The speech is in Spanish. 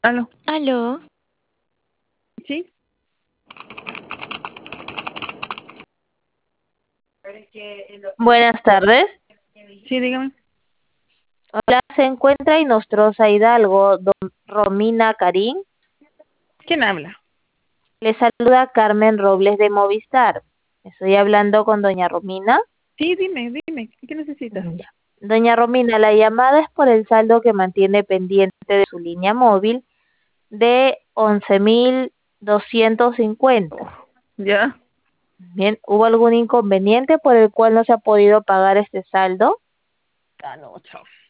Aló. Aló, ¿Sí? Buenas tardes. Sí, dígame. Hola, se encuentra Inostrosa Hidalgo, don Romina Karim. ¿Quién habla? Le saluda Carmen Robles de Movistar. Estoy hablando con doña Romina. Sí, dime. ¿Qué necesitas? Ya. Doña Romina, la llamada es por el saldo que mantiene pendiente de su línea móvil de 11.250. ¿Ya? Bien, ¿hubo algún inconveniente por el cual no se ha podido pagar este saldo? Ah, no, chao.